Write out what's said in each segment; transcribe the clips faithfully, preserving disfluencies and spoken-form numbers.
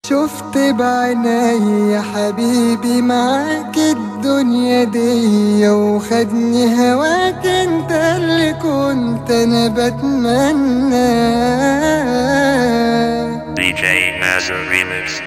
شفت بعيني يا حبيبي معاك الدنيا دي، وخدني هواك انت اللي كنت انا بتمنى. دي جي مازر ريميكس.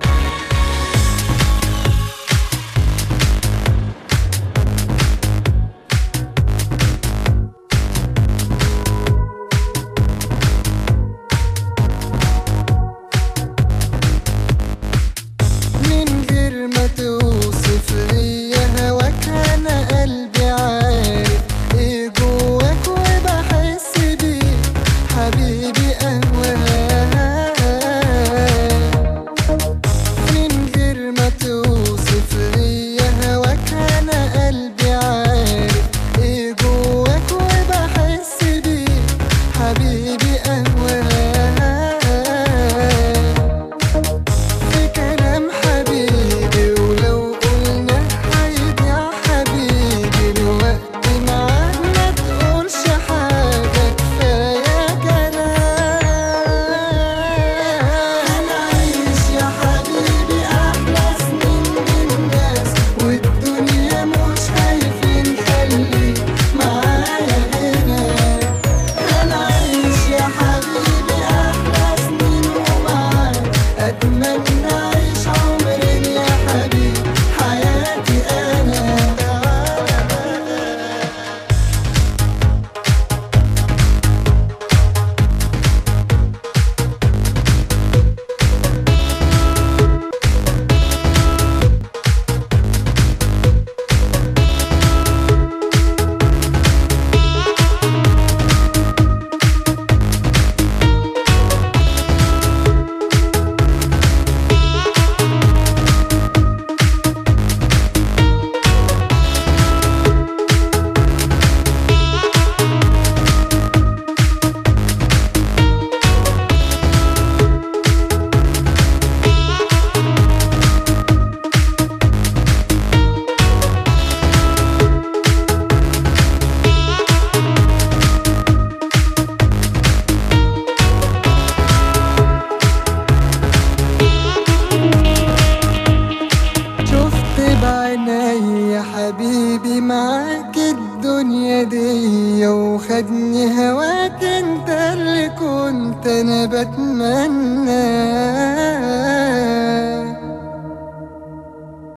يا حبيبي معاك الدنيا دي، وخدني هواك انت اللي كنت انا بتمنى.